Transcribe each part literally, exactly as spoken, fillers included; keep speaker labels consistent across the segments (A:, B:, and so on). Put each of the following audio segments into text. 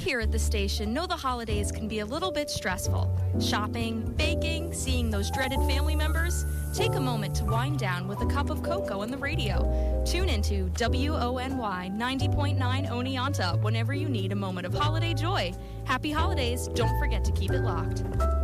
A: here at the station know the holidays can be a little bit stressful. Shopping, baking, seeing those dreaded family members. Take a moment to wind down with a cup of cocoa on the radio. Tune into W O N Y ninety point nine Oneonta whenever you need a moment of holiday joy. Happy holidays. Don't forget to keep it locked.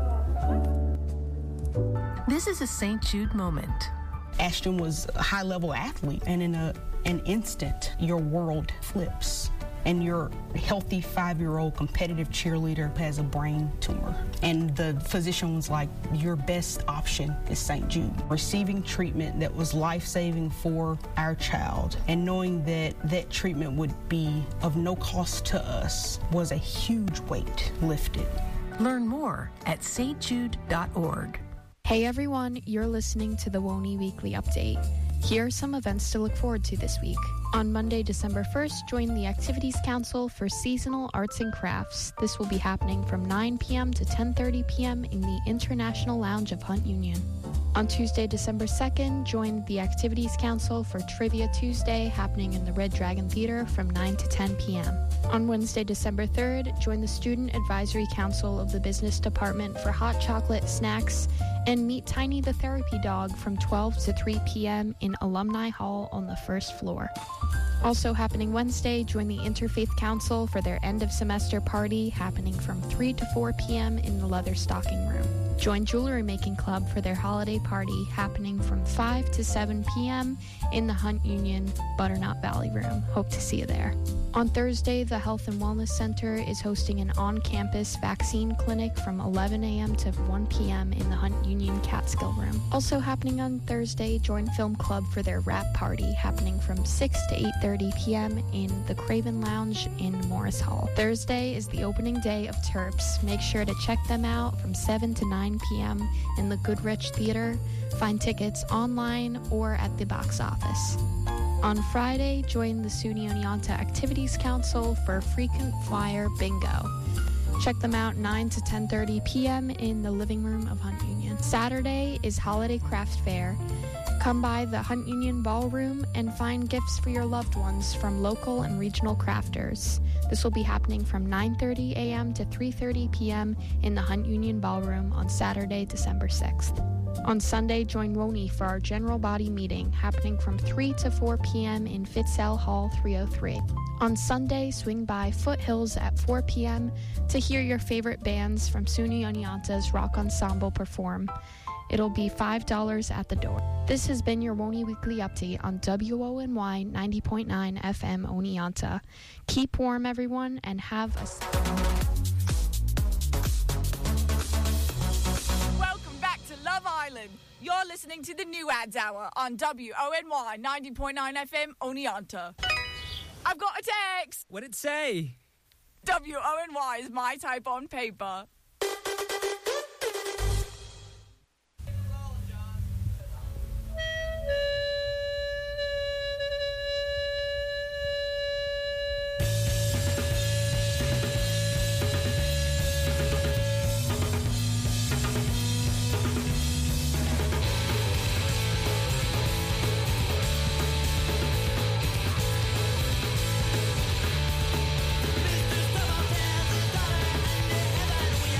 B: This is a Saint Jude moment.
C: Ashton was a high-level athlete, and in a, an instant, your world flips. And your healthy five-year-old competitive cheerleader has a brain tumor. And the physician was like, your best option is Saint Jude. Receiving treatment that was life-saving for our child and knowing that that treatment would be of no cost to us was a huge weight lifted.
B: Learn more at s t jude dot org.
D: Hey everyone, you're listening to the W O N Y Weekly Update. Here are some events to look forward to this week. On Monday, December first, join the Activities Council for Seasonal Arts and Crafts. This will be happening from nine p.m. to ten thirty p.m. in the International Lounge of Hunt Union. On Tuesday, December second, join the Activities Council for Trivia Tuesday, happening in the Red Dragon Theater from nine to ten p.m. On Wednesday, December third, join the Student Advisory Council of the Business Department for hot chocolate, snacks, and meet Tiny the Therapy Dog from twelve to three p.m. in Alumni Hall on the first floor. Also happening Wednesday, join the Interfaith Council for their end-of-semester party, happening from three to four p.m. in the Leather Stocking Room. Join Jewelry Making Club for their holiday party, happening from five to seven p.m. in the Hunt Union Butternut Valley Room. Hope to see you there. On Thursday, the Health and Wellness Center is hosting an on-campus vaccine clinic from eleven a.m. to one p.m. in the Hunt Union Catskill Room. Also happening on Thursday, join Film Club for their wrap party, happening from six to eight thirty p.m. in the Craven Lounge in Morris Hall. Thursday is the opening day of Terps. Make sure to check them out from seven to nine p.m. in the Goodrich Theater. Find tickets online or at the box office. On Friday, join the SUNY Oneonta Activities Council for Frequent Flyer Bingo. Check them out nine to ten thirty p.m. in the living room of Hunt Union. Saturday is Holiday Craft Fair. Come by the Hunt Union Ballroom and find gifts for your loved ones from local and regional crafters. This will be happening from nine thirty a.m. to three thirty p.m. in the Hunt Union Ballroom on Saturday, December sixth. On Sunday, join W O N Y for our general body meeting, happening from three to four p.m. in Fitzell Hall three oh three. On Sunday, swing by Foothills at four p.m. to hear your favorite bands from SUNY Oneonta's Rock Ensemble perform. It'll be five dollars at the door. This has been your W O N Y Weekly Update on W O N Y ninety point nine F M Oneonta. Keep warm, everyone, and have a...
E: Welcome back to Love Island. You're listening to the New Ads Hour on W O N Y ninety point nine F M Oneonta. I've got a text.
F: What'd it say?
E: W O N Y is my type on paper.
G: Mister Stubborn,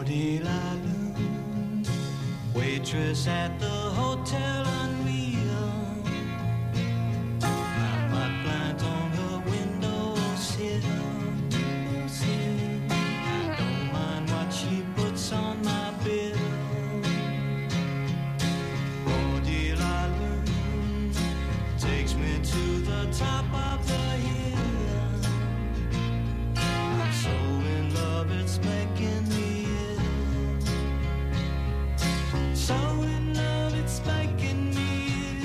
F: Waitress at the Hotel Unreal. My hot plant on her windowsill. I don't mind what she puts on my bill. Oh, dear island takes me to the top of the hill. I'm so in love, it's making me so in love, it's making me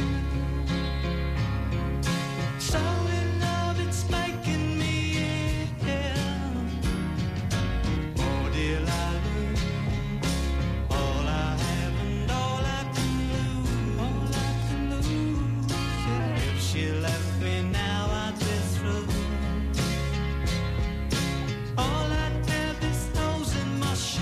F: ill. So in love, it's making me ill. Oh, dear island, all I have and all I can lose, all I can lose. If she left me now, I'd be through. All I'd have is holes in my shoes.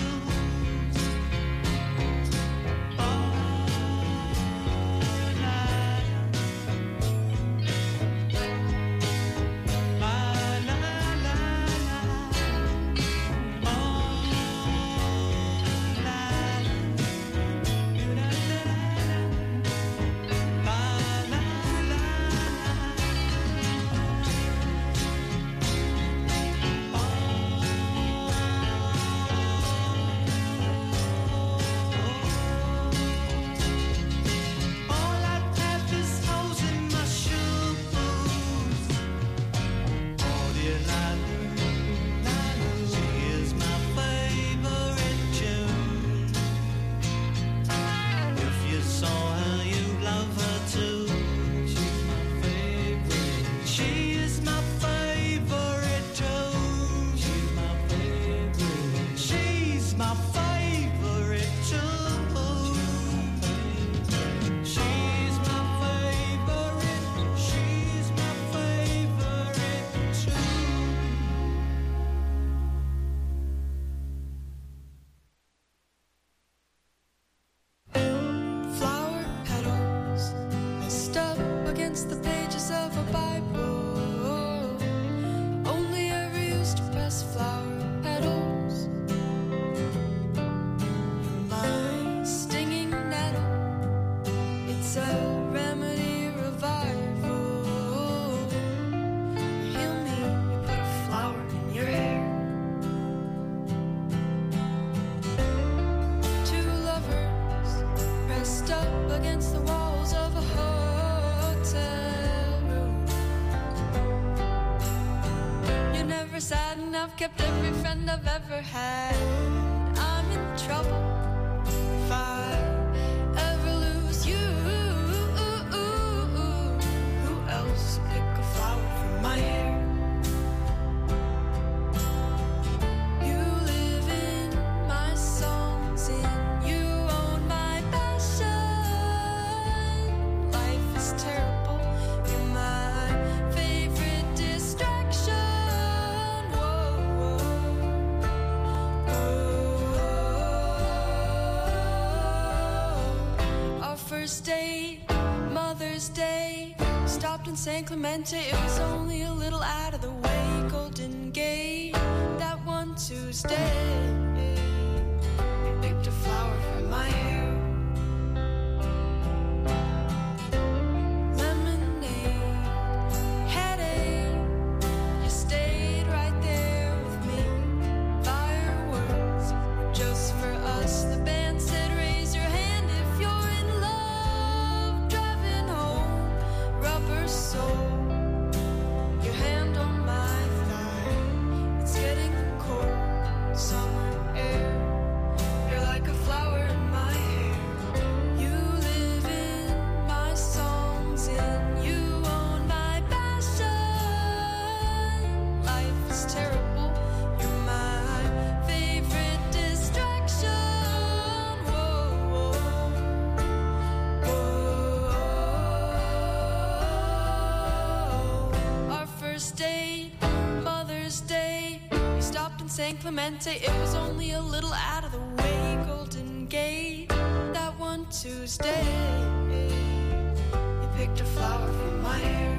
G: I've kept every friend I've ever had. I'm in trouble if I ever lose you. Who else pick a flower from my hair? You live in my songs and you own my passion. Life is terrible. You're my favorite distraction. First date, Mother's Day, stopped in San Clemente. It was only a little out of the way. Golden Gate, that one Tuesday, you picked a flower from my hair. Lemonade, headache, you stayed right there with me. Fireworks, just for us. The band said raise your hand if you're in love. Rubber sole, your hand on my thigh. It's getting cold, summer air. You're like a flower in my hair. You live in my songs and you own my passion. Life is terrible. You're my favorite distraction. Whoa, whoa, whoa. First date, Mother's Day, we stopped in San Clemente. It was only a little out of the way. Golden Gate, that one Tuesday, you picked a flower from my hair.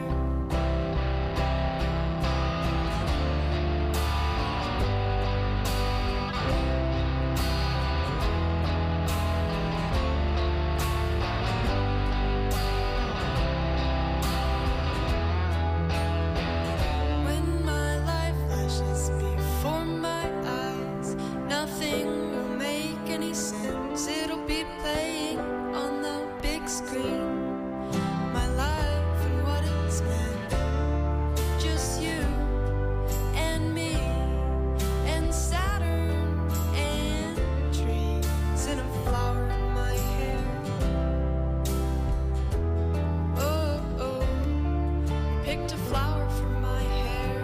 G: picked a flower for my hair.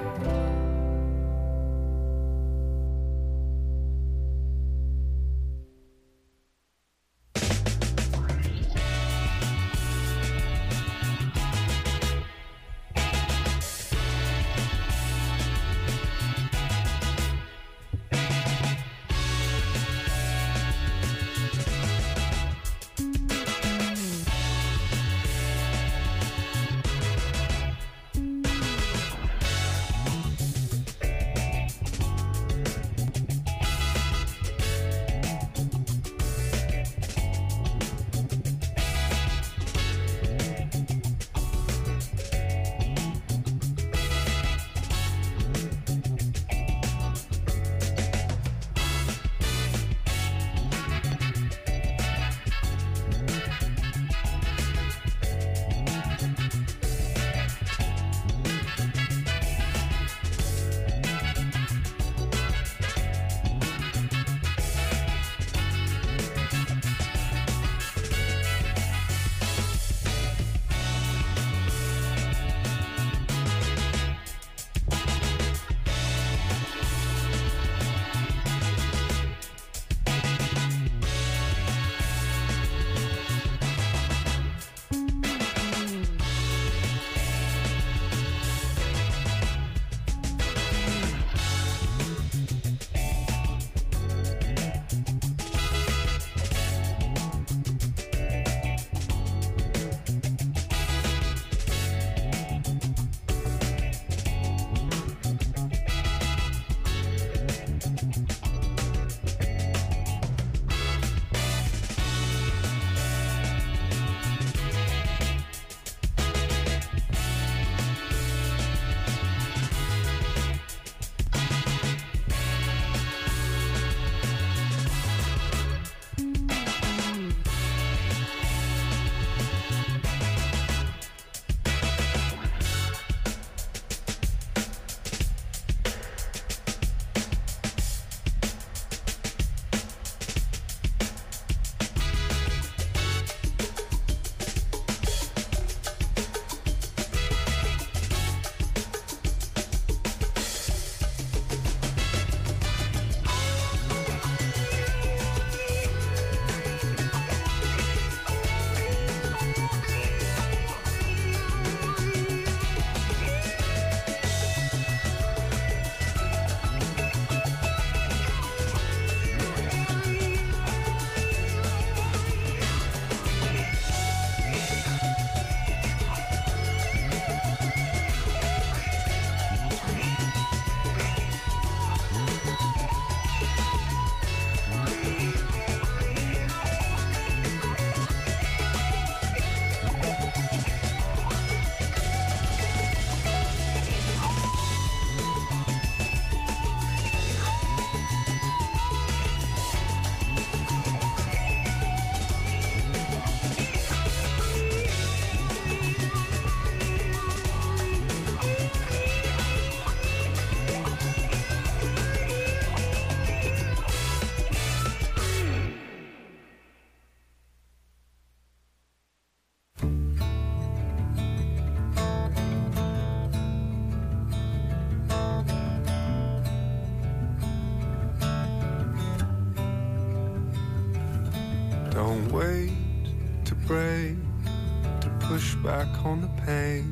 H: Don't wait to break, to push back on the pain.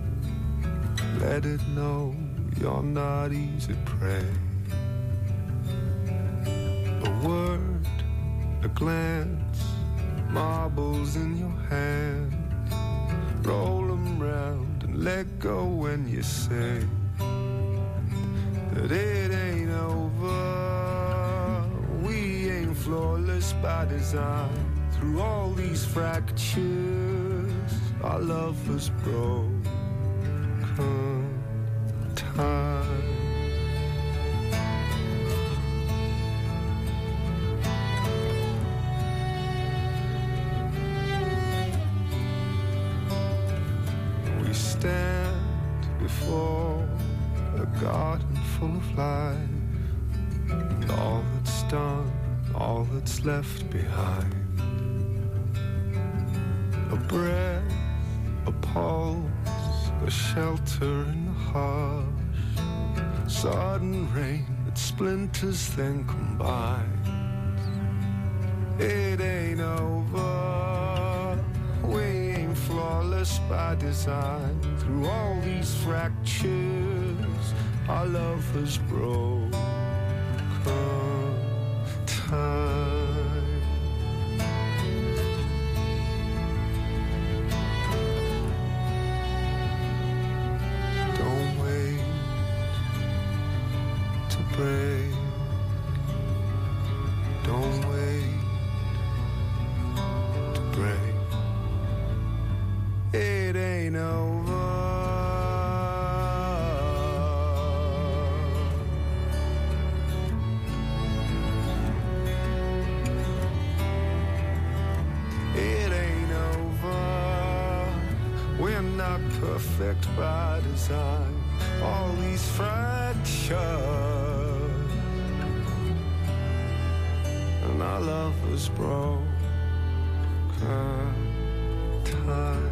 H: Let it know you're not easy prey. A word, a glance, marbles in your hand. Roll them round and let go when you say that it ain't over. We ain't flawless by design. Through all these fractures, our love was broken time. We stand before a garden full of life, and all that's done, all that's left behind. A breath, a pulse, a shelter in the harsh sudden rain that splinters then combine. It ain't over, we ain't flawless by design. Through all these fractures, our love has broken time. Break. Don't wait to break. It ain't over. It ain't over. We're not perfect by design. All these fractures, our love was broken time.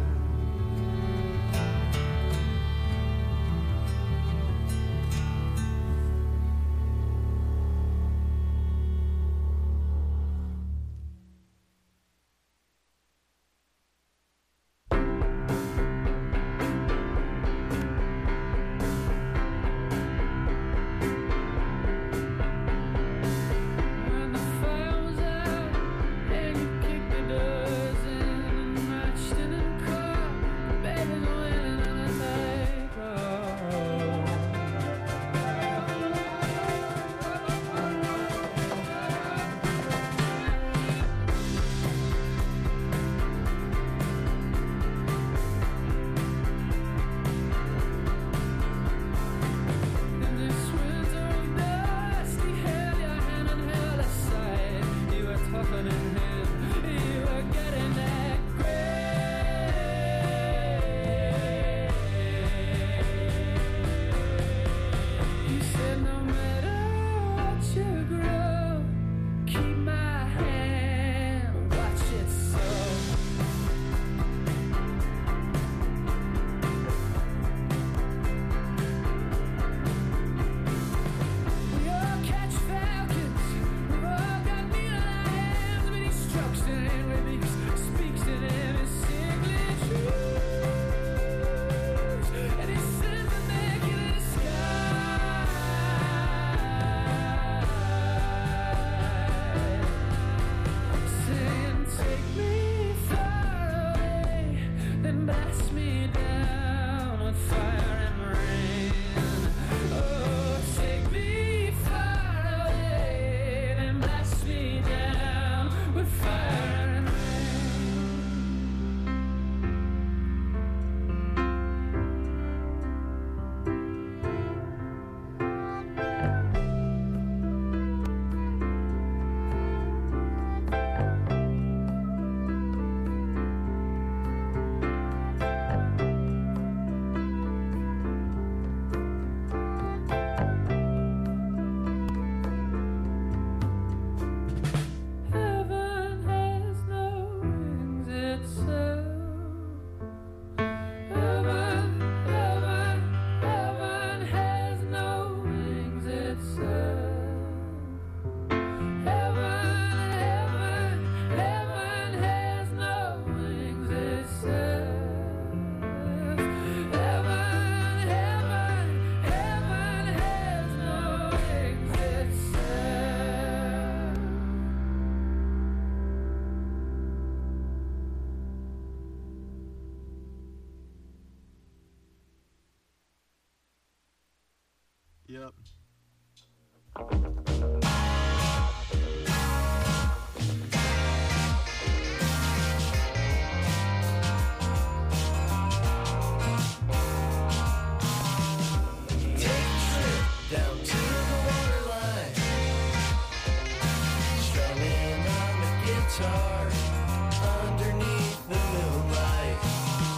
I: Yep.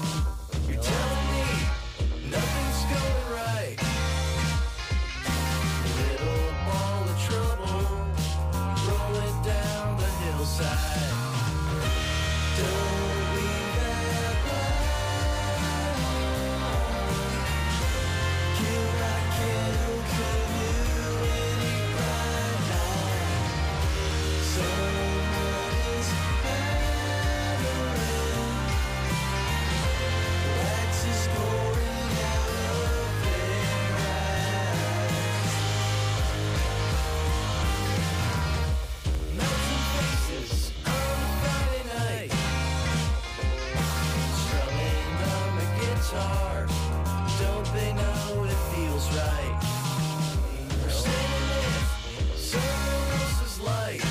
F: You're telling me nothing's going right. heart. Don't they know it feels right? We're standing in someone else's light.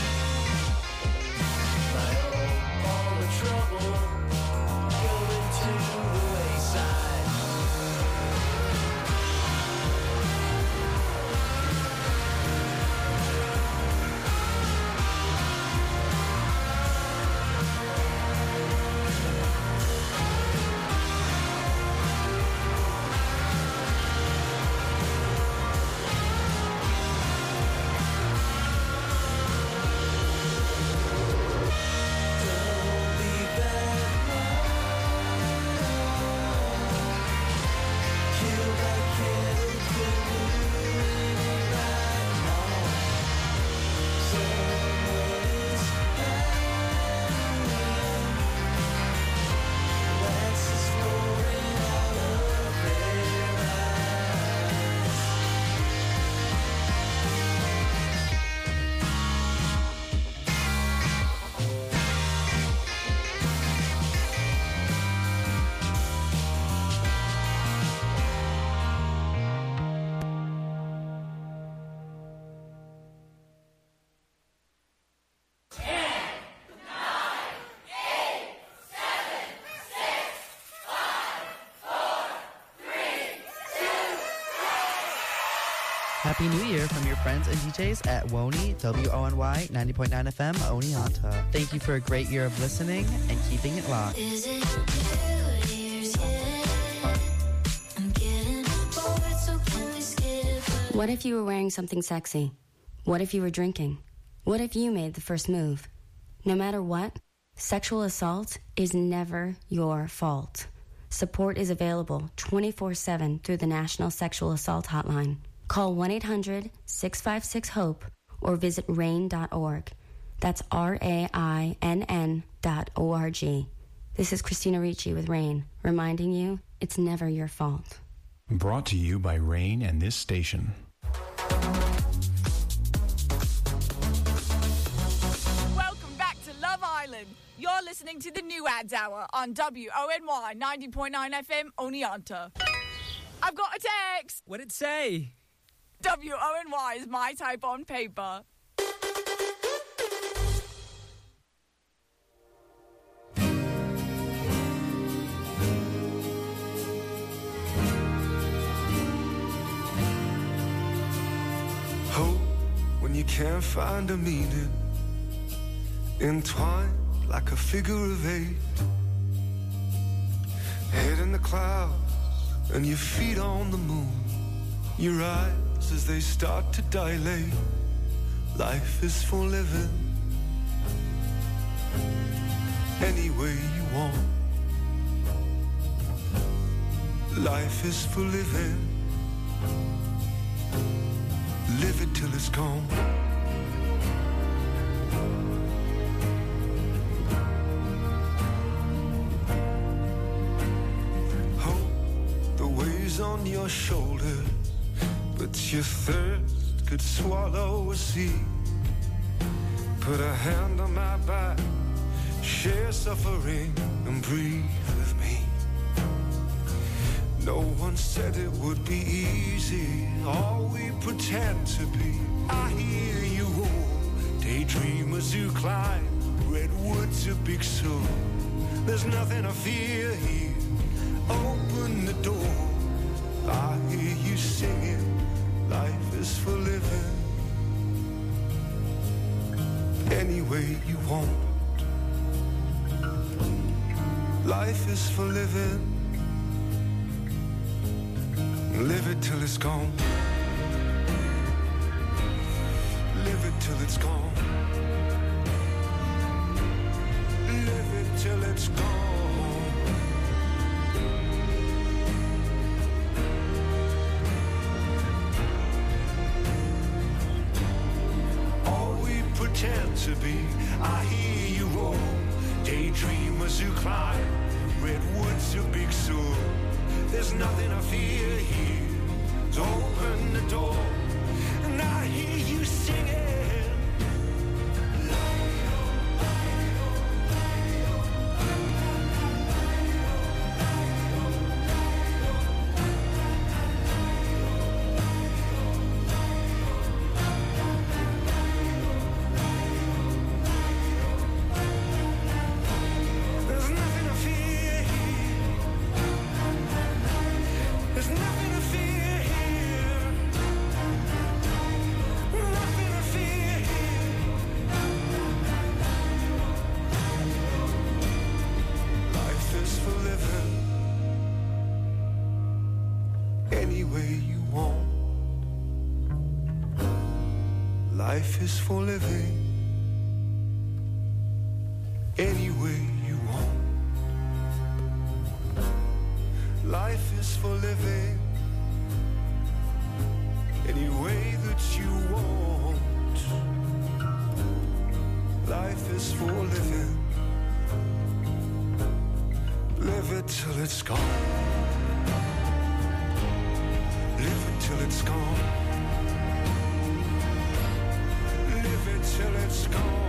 F: I hope all the trouble go into the wayside.
J: Happy New Year from your friends and D Js at Wony, W O N Y, ninety point nine F M, Oneonta. Thank you for a great year of listening and keeping it locked.
K: Is it New Year's yet? I'm getting bored, so can we skip?
L: What if you were wearing something sexy? What if you were drinking? What if you made the first move? No matter what, sexual assault is never your fault. Support is available twenty-four seven through the National Sexual Assault Hotline. Call one eight hundred six five six HOPE or visit rain dot org. That's R A I N N dot O R G. This is Christina Ricci with RAIN, reminding you it's never your fault.
M: Brought to you by RAIN and this station.
E: Welcome back to Love Island. You're listening to the New Ads Hour on W O N Y ninety point nine F M, Oneonta. I've got a text.
N: What'd it say?
E: W O N Y is my type on paper.
H: Hope when you can't find a meaning, entwined like a figure of eight. Head in the clouds and your feet on the moon. Your eyes as they start to dilate. Life is for living any way you want. Life is for living. Live it till it's gone. Hope the weighs on your shoulders, but your thirst could swallow a sea. Put a hand on my back, share suffering and breathe with me. No one said it would be easy, all we pretend to be. I hear you all, daydreamers who climb redwoods to Big Sur. There's nothing to fear here, open the door. I hear you singing, life is for living any way you want. Life is for living. Live it till it's gone. Live it till it's gone. Live it till it's gone. All we pretend to be, I hear you roll. Daydreamers who climb redwoods to Big Sur. There's nothing I fear here. So open the door, and I hear you singing. There's nothing to fear here. Nothing to fear here. Life is for living any way you want. Life is for living any way you want. Life is for living any way that you want. Life is for living. Live it till it's gone. Live it till it's gone. Live it till it's gone.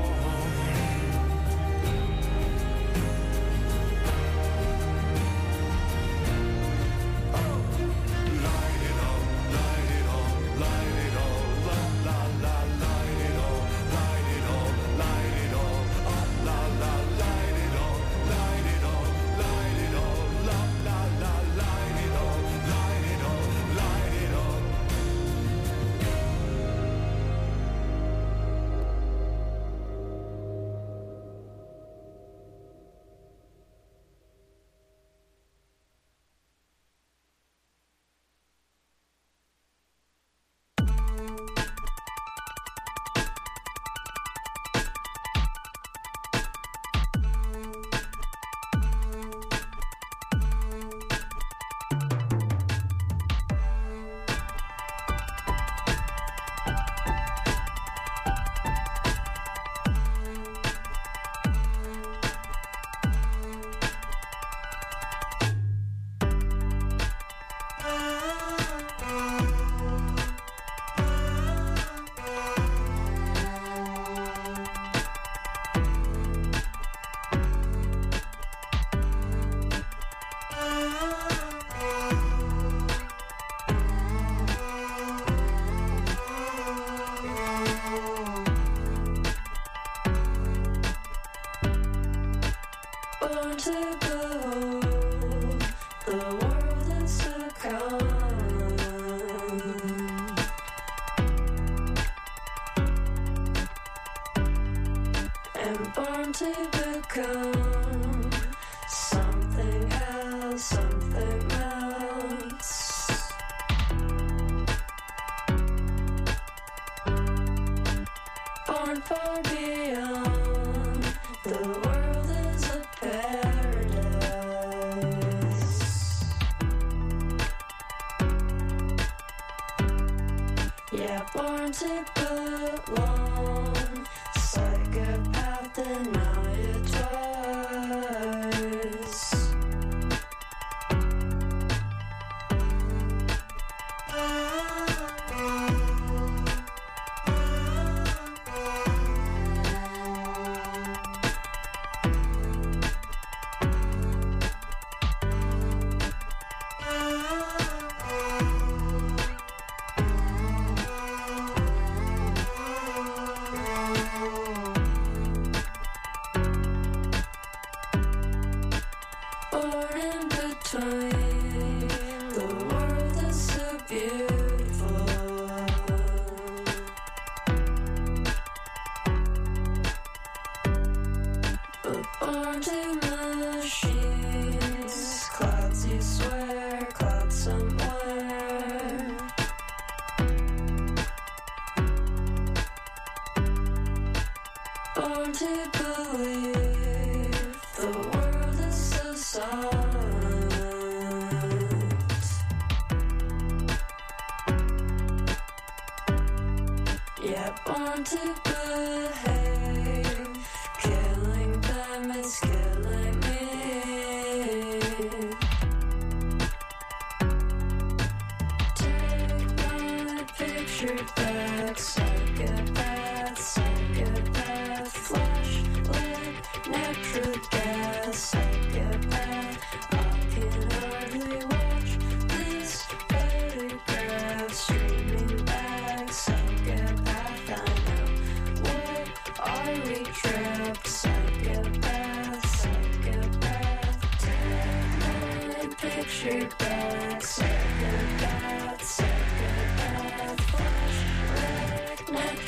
K: Picture back,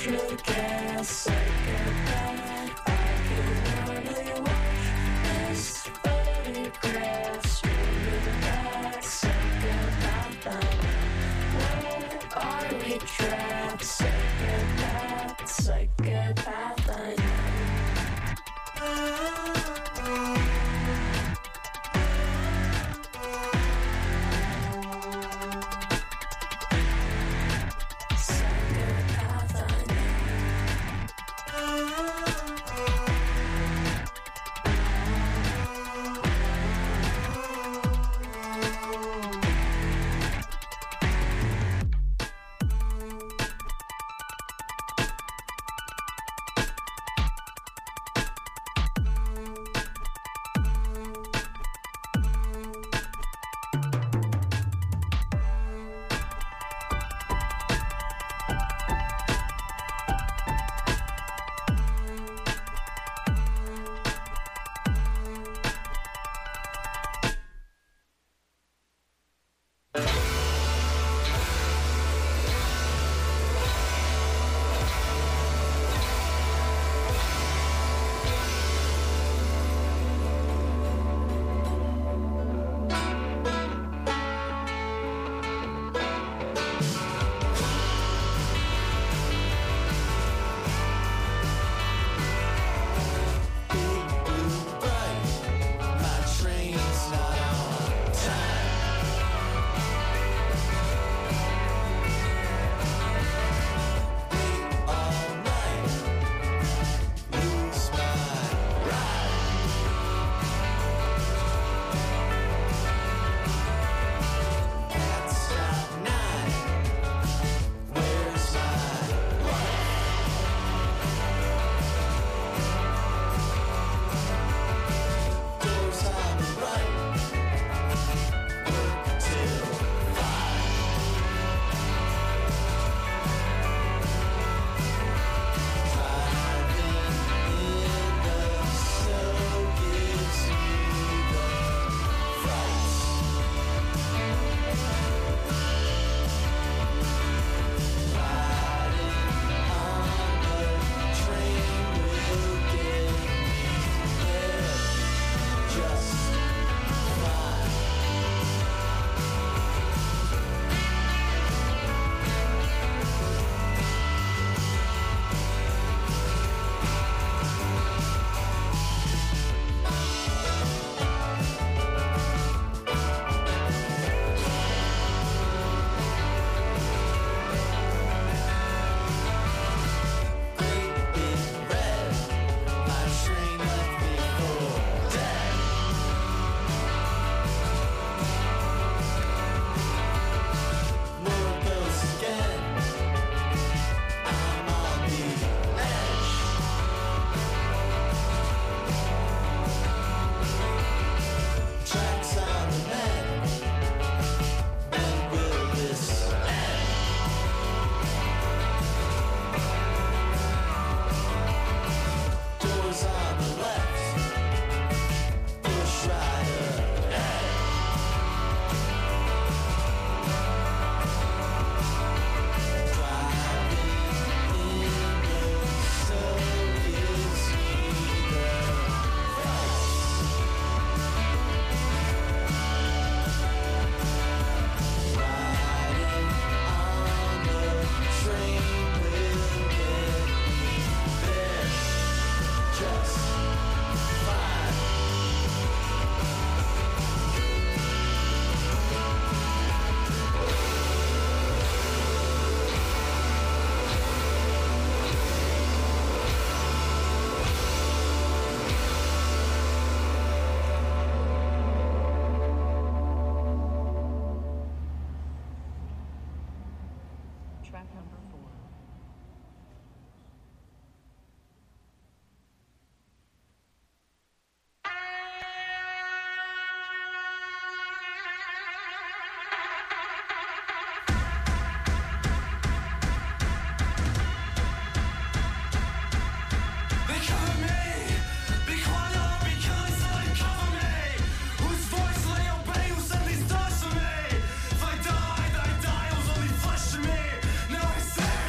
K: natural gas psychopath. I can hardly watch this photographs. Moving back, psychopath. Where are we trapped? Psychopath, psychopath. I know.
F: Say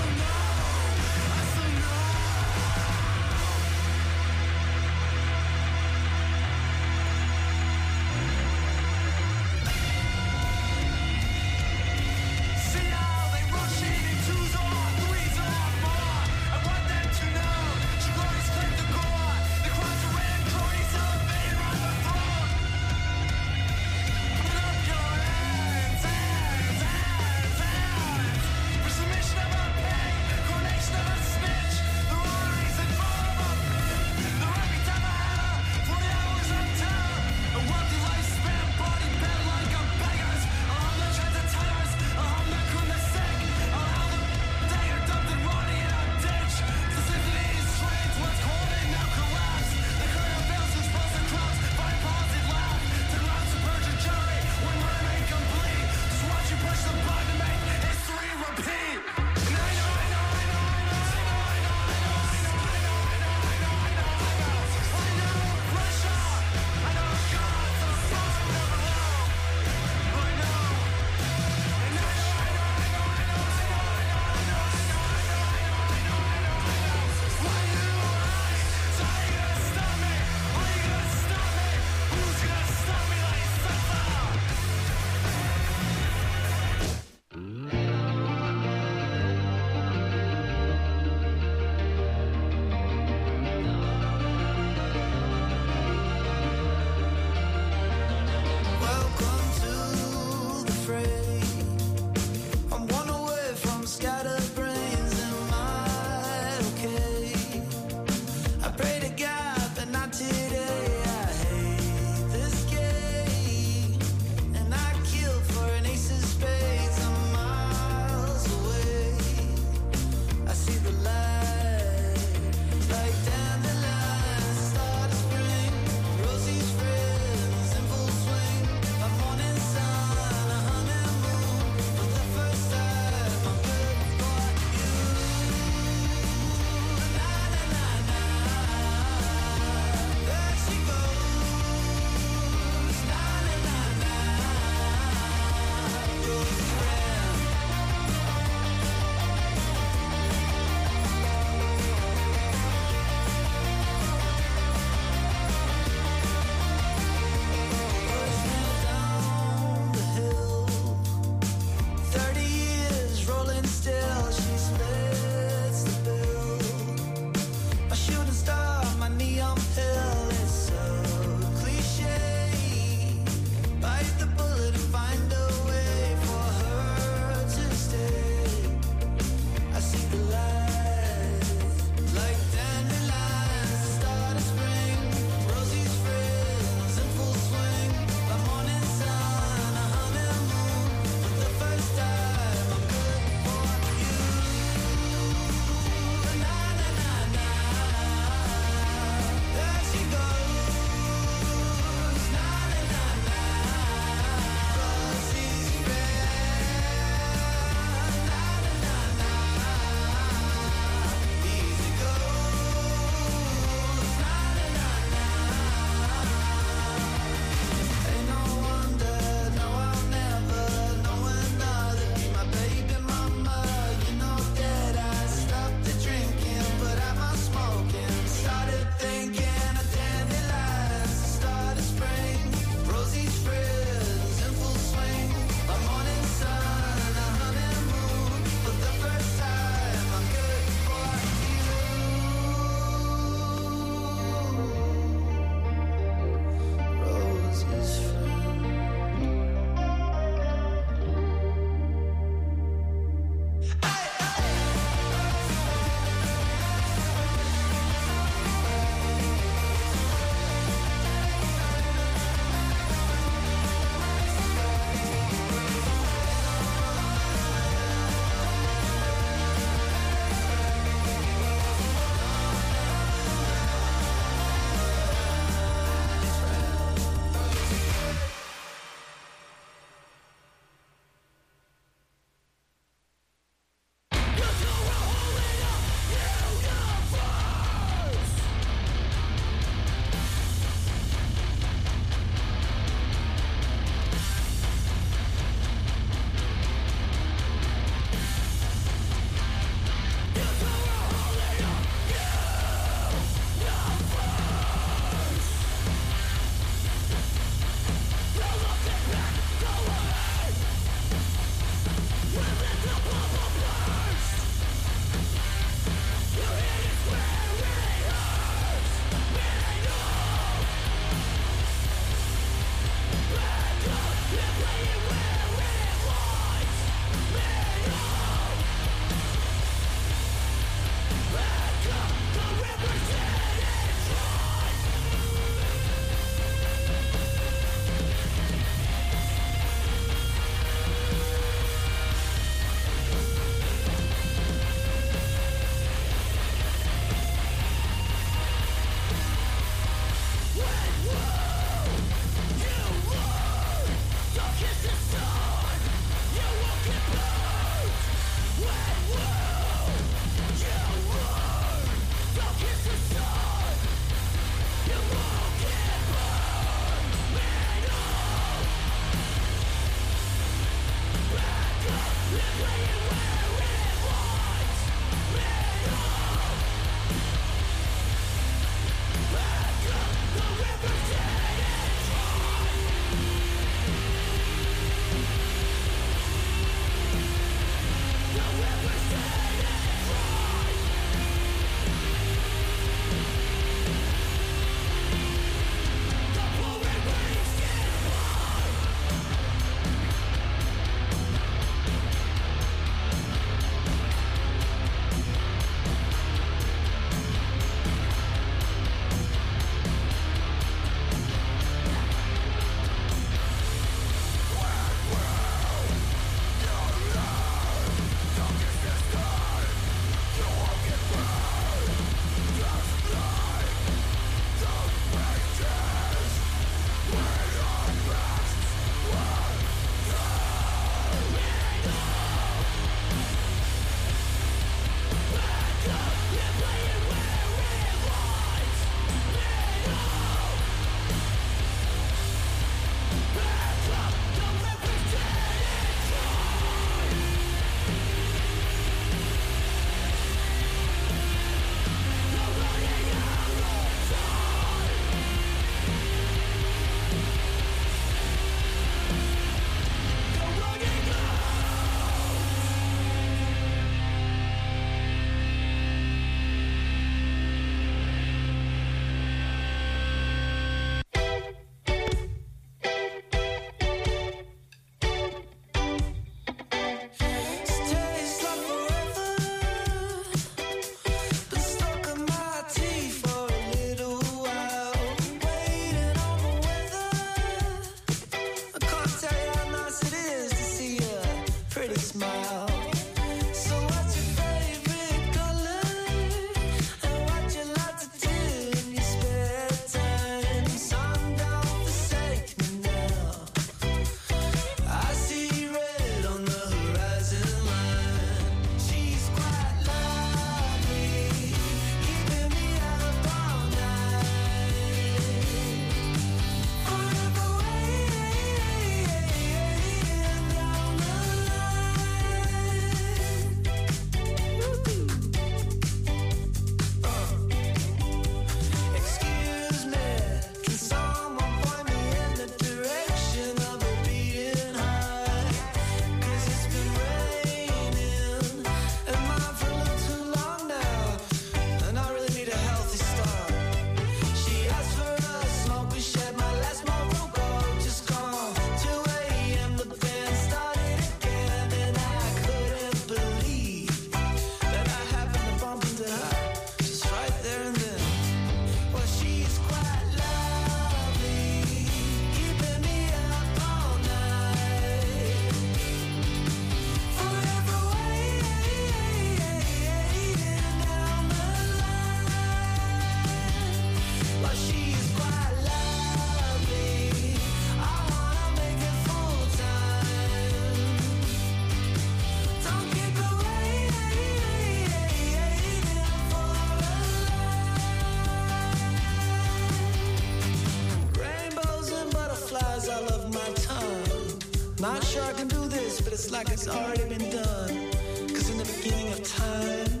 F: Not sure I can do this, but it's like it's already been done. Cause in the beginning of time,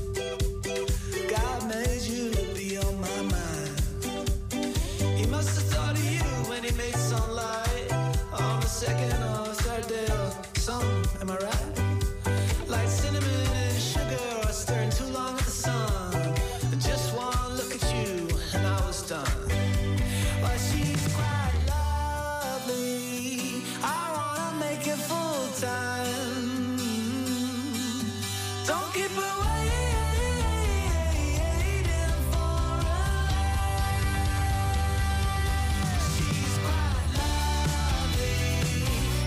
F: God made you to be on my mind. He must have thought of you when he made sunlight on the second or third day or something, am I right? Like cinnamon and sugar or stirring too long in the sun. Just one look at you and I was done. Well, she's quite lovely. I wanna make it full time. Don't keep her waiting for us. She's quite lovely.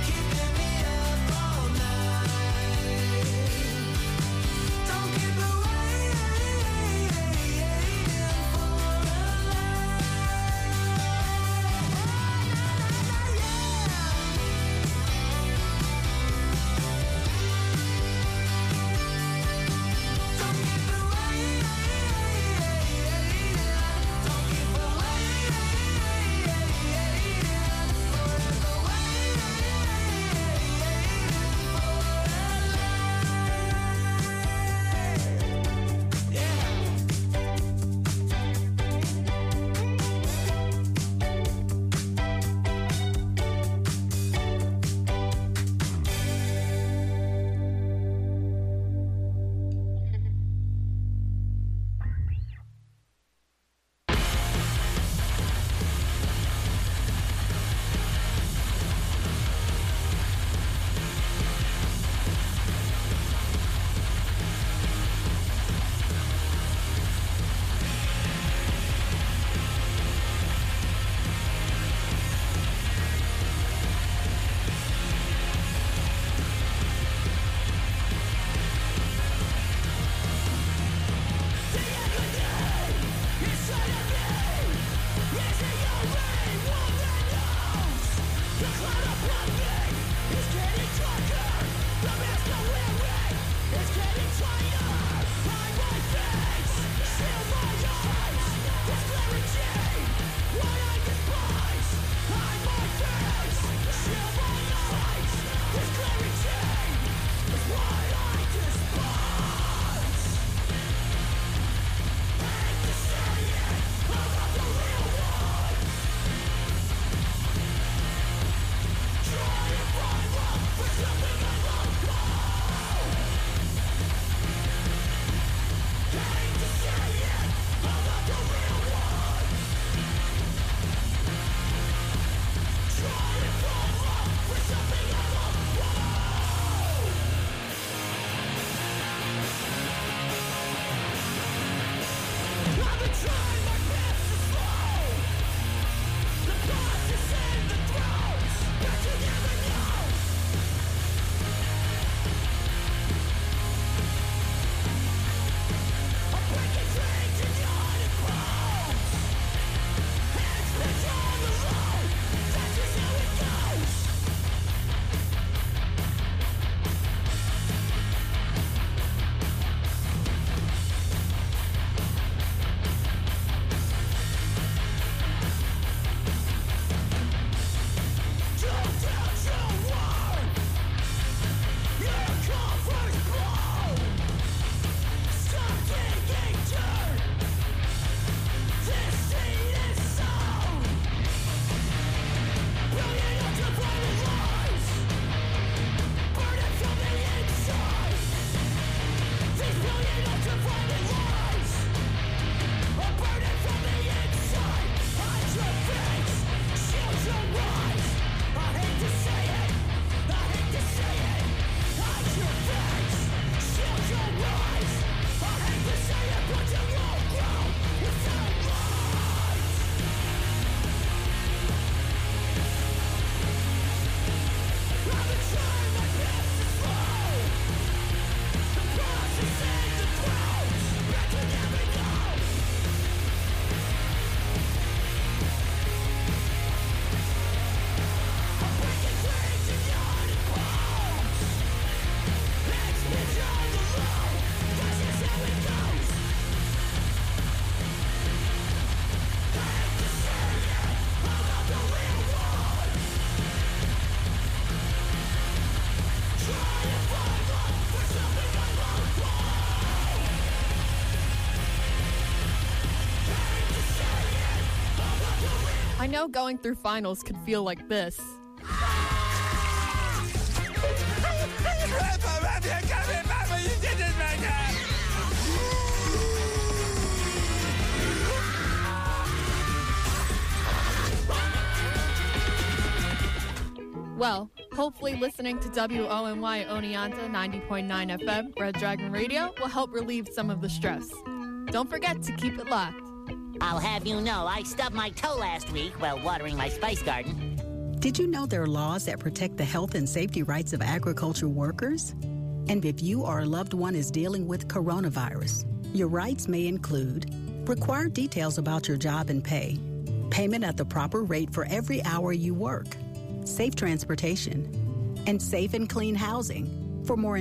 N: know going through finals could feel like this. Well, hopefully listening to W O N Y Oneonta ninety point nine F M, Red Dragon Radio, will help relieve some of the stress. Don't forget to keep it locked.
O: I'll have you know, I stubbed my toe last week while watering my spice garden.
P: Did you know there are laws that protect the health and safety rights of agriculture workers? And if you or a loved one is dealing with coronavirus, your rights may include required details about your job and pay, payment at the proper rate for every hour you work, safe transportation, and safe and clean housing. For more